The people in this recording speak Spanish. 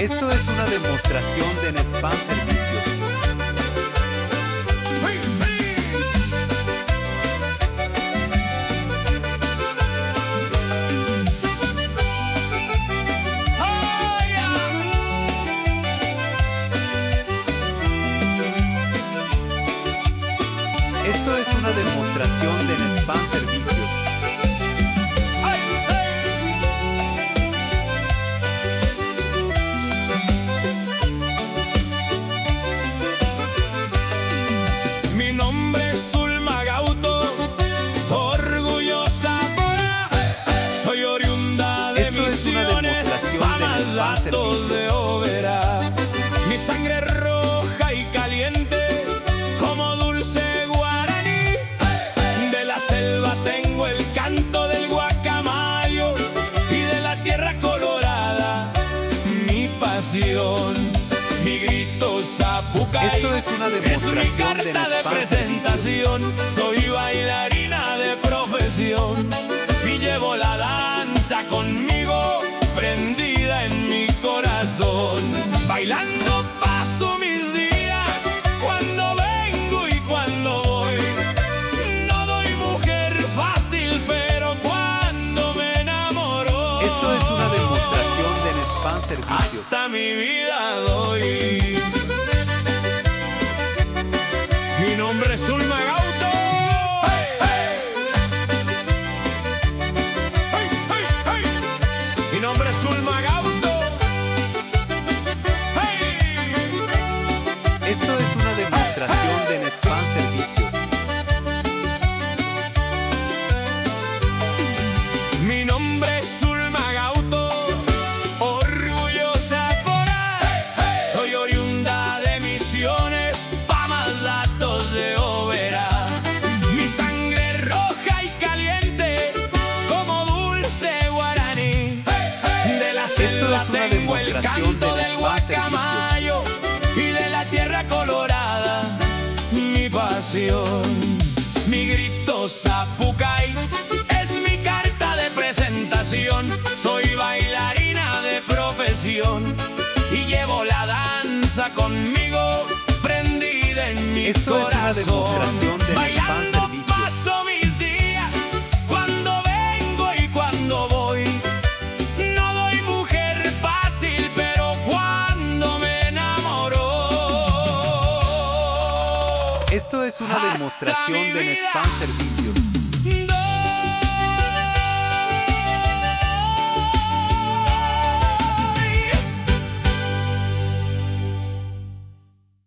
Esto es una demostración de Netfan Servicios. Esto es una demostración de Netfan Servicios. Mi nombre es Zulma Gauto, orgullosa pora. Soy oriunda de Esto es una Misiones, demostración de Netfan Pamazlatos de Servicios. Oberá. Mi sangre es roja y caliente como dulce guaraní. De la selva tengo el canto del guacamayo y de la tierra colorada mi pasión. Mi grito Zapucay Esto es una demostración es mi carta de de Netfan presentación. Soy bailarina de profesión y llevo la danza conmigo prendida en mi corazón. Bailando paso mis días cuando vengo y cuando voy. No doy mujer fácil, pero cuando me enamoro, Esto es una demostración de Netfan Servicios. hasta mi vida doy. Mi nombre es Zulma Gauto. ¡Hey, hey! ¡Hey, hey, hey! Mi nombre es Zulma Gauto. ¡Hey! Esto es una demostración de Netfan Servicios. Mi nombre es Zulma Gauto, orgullosa pora. Soy oriunda de Misiones, Pamazlatos de Oberá. Mi sangre es roja y caliente como dulce guaraní. De la selva es una tengo el demostración canto de del Netfan Servicios. guacamayo y de la tierra colorada mi pasión. Mi grito Zapucay es mi carta de presentación. Soy bailarina de profesión y llevo la danza conmigo prendida en mi Esto es una corazón. demostración de Netfan Bailando Servicios. paso mis días cuando vengo y cuando voy. No doy mujer fácil, pero cuando me enamoro, Esto es una hasta demostración mi de vida Netfan Servicios.